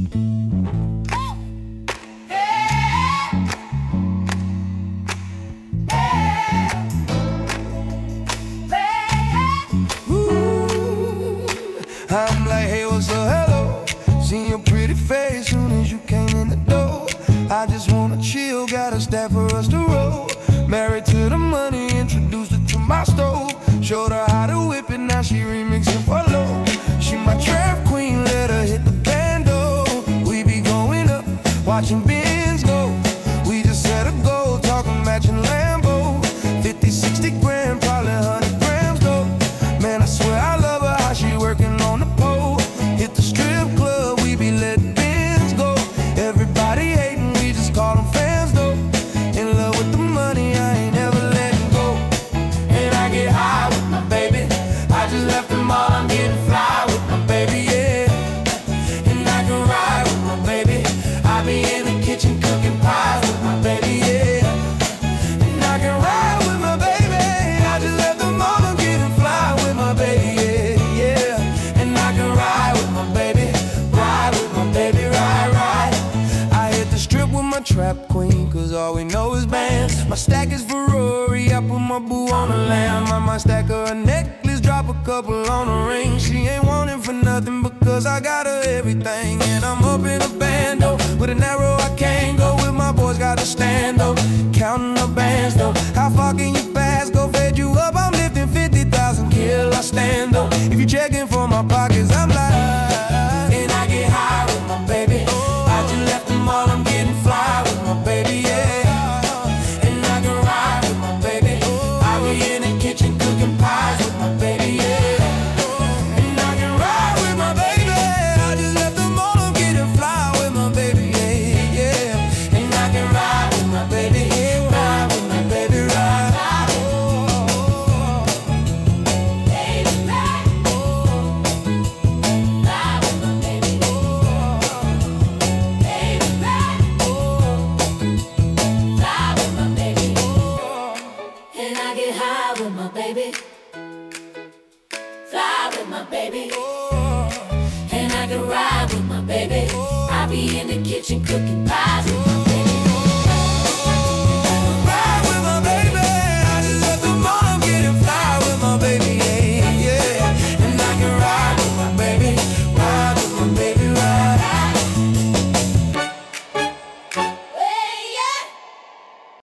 I'm like, hey, what's up, hello. Seen your pretty face soon as you came in the door. I just wanna chill, got a stack for us to roll. Married to the money, introduced her to my stove. Showed her how to whip it, now she remixing for low. She my trap queen, let her hit the bando. We be going up, watching Benz go. We just set a goal, talking matching Lambo. 50, 60 grand, probably 100 grams though. Man, I swear I love her, how she working on the pole. Hit the strip club, we be letting Benz go. Everybody hating, we just call them fans though. In love with the money, I ain't never letting go. And I get high with my baby, I just left them all, I'm getting fly with my baby, yeah. And I can ride with my baby, I be in the kitchen cooking pies with my baby, yeah. And I can ride with my baby, I just left them all, I'm getting fly with my baby, yeah, yeah. And I can ride with my baby, ride with my baby, ride, ride. I hit the strip with my trap queen, cause all we know is bands. My stack is Ferrari, I put my boo on the lamb. I might stack her a necklace, drop a couple on the ring. She ain't wanting for nothing because I got her everything. And I'm up in a bando, with an arrow I can't go. With my boys got a stand though, counting the bands though. How far can you pass, go fed you up, I'm lifting 50,000, kill I stand though. If you checking for my pockets, I'm like, and I get high with my baby, I just left them all, I'm getting fly with my baby, yeah. And I can ride with my baby, I be in the kitchen cooking pies with my baby, yeah. And I can ride with my baby, I just left them all, I'm getting fly with my baby, yeah, yeah. And I can ride with my baby, ride with my baby, ride. Baby, fly with my baby, and I can ride with my baby. I be in the kitchen cooking pies.